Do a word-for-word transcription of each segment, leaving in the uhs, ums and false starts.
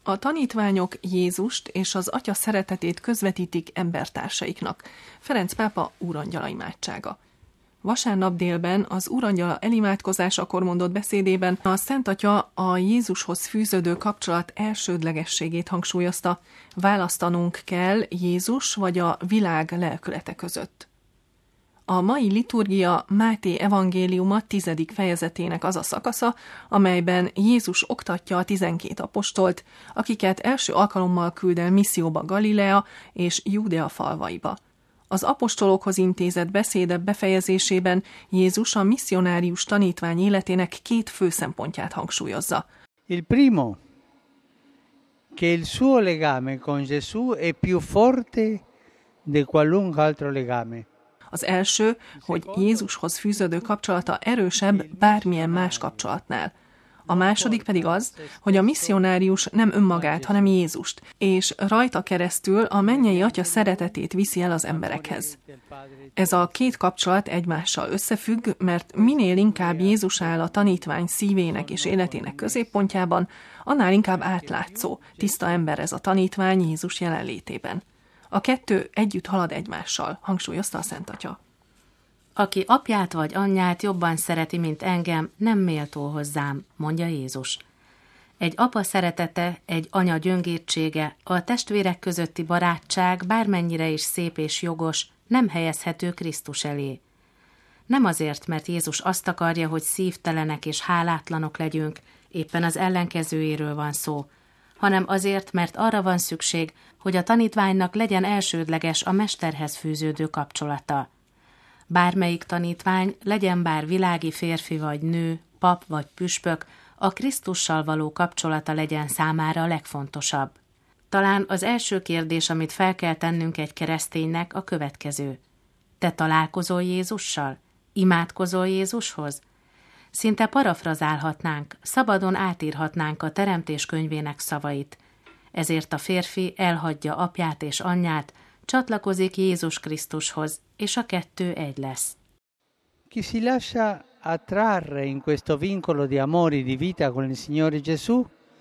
A tanítványok Jézust és az Atya szeretetét közvetítik embertársaiknak. Ferenc pápa úrangyala imádsága. Vasárnap délben az úrangyala elimádkozásakor mondott beszédében a Szent Atya a Jézushoz fűződő kapcsolat elsődlegességét hangsúlyozta. Választanunk kell Jézus vagy a világ lelkülete között. A mai liturgia Máté evangéliuma tizedik fejezetének az a szakasza, amelyben Jézus oktatja a tizenkét apostolt, akiket első alkalommal küld el misszióba Galilea és Júdea falvaiba. Az apostolokhoz intézett beszéde befejezésében Jézus a misszionárius tanítvány életének két fő szempontját hangsúlyozza. Il primo, che il suo legame con Gesù è più forte di qualunque altro legame. Az első, hogy Jézushoz fűződő kapcsolata erősebb bármilyen más kapcsolatnál. A második pedig az, hogy a misszionárius nem önmagát, hanem Jézust, és rajta keresztül a mennyei Atya szeretetét viszi el az emberekhez. Ez a két kapcsolat egymással összefügg, mert minél inkább Jézus áll a tanítvány szívének és életének középpontjában, annál inkább átlátszó, tiszta ember ez a tanítvány Jézus jelenlétében. A kettő együtt halad egymással, hangsúlyozta a Szent Atya. Aki apját vagy anyját jobban szereti, mint engem, nem méltó hozzám, mondja Jézus. Egy apa szeretete, egy anya gyöngétsége, a testvérek közötti barátság bármennyire is szép és jogos, nem helyezhető Krisztus elé. Nem azért, mert Jézus azt akarja, hogy szívtelenek és hálátlanok legyünk, éppen az ellenkezőjéről van szó, hanem azért, mert arra van szükség, hogy a tanítványnak legyen elsődleges a mesterhez fűződő kapcsolata. Bármelyik tanítvány, legyen bár világi férfi vagy nő, pap vagy püspök, a Krisztussal való kapcsolata legyen számára a legfontosabb. Talán az első kérdés, amit fel kell tennünk egy kereszténynek, a következő. Te találkozol Jézussal? Imádkozol Jézushoz? Szinte parafrazálhatnánk, szabadon átírhatnánk a Teremtés könyvének szavait. Ezért a férfi elhagyja apját és anyját, csatlakozik Jézus Krisztushoz, és a kettő egy lesz. Chi si lascia attrarre in questo vincolo di amore e di vita con il Signore Gesù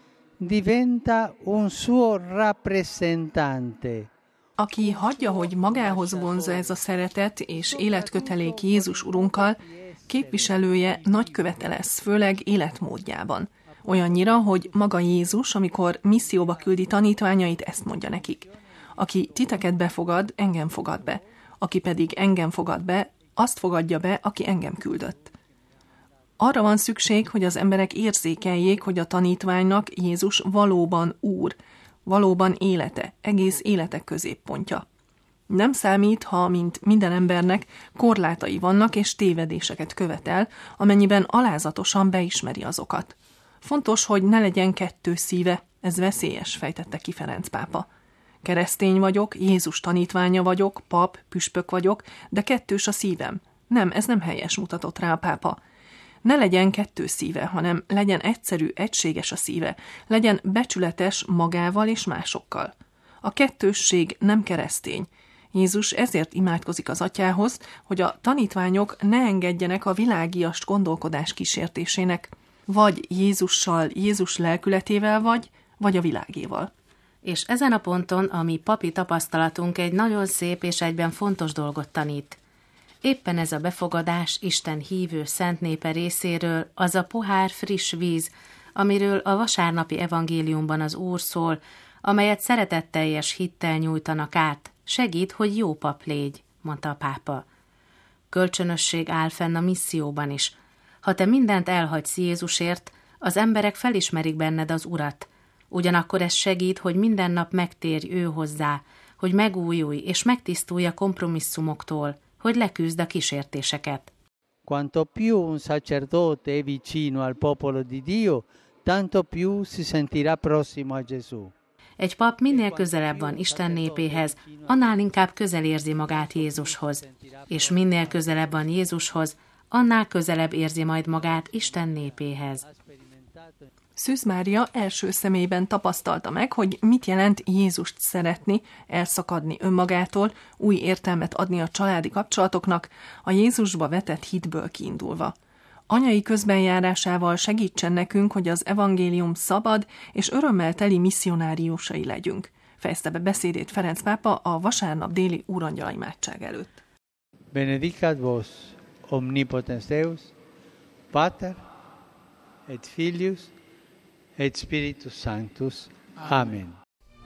diventa un suo rappresentante. Aki hagyja, hogy magához vonzza ez a szeretet és életkötelék Jézus Urunkkal, képviselője nagykövete lesz, főleg életmódjában. Olyannyira, hogy maga Jézus, amikor misszióba küldi tanítványait, ezt mondja nekik. Aki titeket befogad, engem fogad be. Aki pedig engem fogad be, azt fogadja be, aki engem küldött. Arra van szükség, hogy az emberek érzékeljék, hogy a tanítványnak Jézus valóban Úr, valóban élete, egész életek középpontja. Nem számít, ha, mint minden embernek, korlátai vannak és tévedéseket követel, amennyiben alázatosan beismeri azokat. Fontos, hogy ne legyen kettő szíve, ez veszélyes, fejtette ki Ferenc pápa. Keresztény vagyok, Jézus tanítványa vagyok, pap, püspök vagyok, de kettős a szívem. Nem, ez nem helyes, mutatott rá a pápa. Ne legyen kettő szíve, hanem legyen egyszerű, egységes a szíve, legyen becsületes magával és másokkal. A kettősség nem keresztény. Jézus ezért imádkozik az Atyához, hogy a tanítványok ne engedjenek a világiast gondolkodás kísértésének. Vagy Jézussal, Jézus lelkületével vagy, vagy a világéval. És ezen a ponton a mi papi tapasztalatunk egy nagyon szép és egyben fontos dolgot tanít. Éppen ez a befogadás Isten hívő szent népe részéről az a pohár friss víz, amiről a vasárnapi evangéliumban az Úr szól, amelyet szeretetteljes hittel nyújtanak át, segít, hogy jó pap légy, mondta a pápa. Kölcsönösség áll fenn a misszióban is. Ha te mindent elhagysz Jézusért, az emberek felismerik benned az Urat. Ugyanakkor ez segít, hogy minden nap megtérj ő hozzá, hogy megújulj és megtisztulj a kompromisszumoktól, hogy leküzd a kísértéseket. Quanto più un sacerdote è vicino al popolo di Dio, tanto più si sentirà prossimo a Gesù. Egy pap minél közelebb van Isten népéhez, annál inkább közel érzi magát Jézushoz, és minél közelebb van Jézushoz, annál közelebb érzi majd magát Isten népéhez. Szűz Mária első személyben tapasztalta meg, hogy mit jelent Jézust szeretni, elszakadni önmagától, új értelmet adni a családi kapcsolatoknak, a Jézusba vetett hitből kiindulva. anyai közbenjárásával segítsen nekünk, hogy az evangélium szabad és örömmel teli misszionáriusai legyünk. Fejezte be beszédét Ferenc pápa a vasárnap déli úrangyala imádság előtt. Benedicat vos omnipotens Deus, Pater et Filius et Spiritus Sanctus. Amen.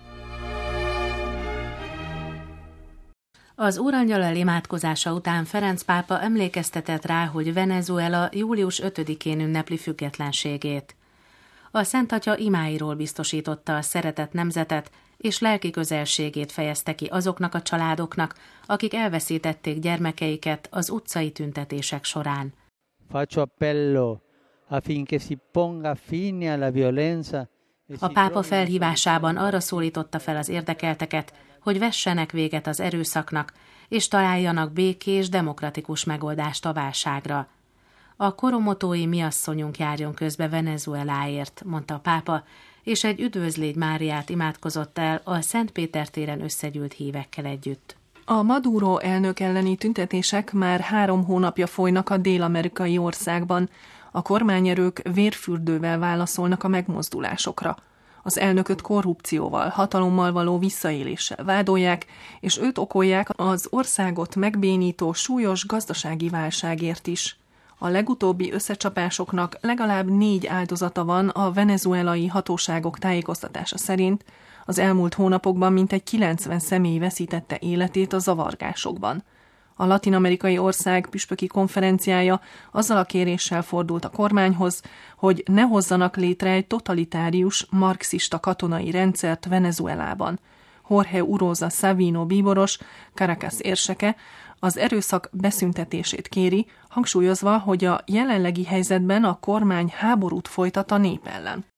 Az úrangyal imádkozása után Ferenc pápa emlékeztetett rá, hogy Venezuela július ötödikén ünnepli függetlenségét. A Szent Atya imáiról biztosította a szeretett nemzetet, és lelki közelségét fejezte ki azoknak a családoknak, akik elveszítették gyermekeiket az utcai tüntetések során. Faccio appello affinché si ponga fine alla violenza. A pápa felhívásában arra szólította fel az érdekelteket, hogy vessenek véget az erőszaknak, és találjanak békés, demokratikus megoldást a válságra. A koromotói mi asszonyunk járjon közbe Venezueláért, mondta a pápa, és egy üdvözlégy Máriát imádkozott el a Szent Péter téren összegyűlt hívekkel együtt. A Maduro elnök elleni tüntetések már három hónapja folynak a dél-amerikai országban. A kormányerők vérfürdővel válaszolnak a megmozdulásokra. Az elnököt korrupcióval, hatalommal való visszaéléssel vádolják, és őt okolják az országot megbénító súlyos gazdasági válságért is. A legutóbbi összecsapásoknak legalább négy áldozata van a venezuelai hatóságok tájékoztatása szerint. Az elmúlt hónapokban mintegy kilencven személy veszítette életét a zavargásokban. A latin-amerikai ország püspöki konferenciája azzal a kéréssel fordult a kormányhoz, hogy ne hozzanak létre egy totalitárius, marxista katonai rendszert Venezuelában. Jorge Urosa Savino bíboros, Caracas érseke, az erőszak beszüntetését kéri, hangsúlyozva, hogy a jelenlegi helyzetben a kormány háborút folytat a nép ellen.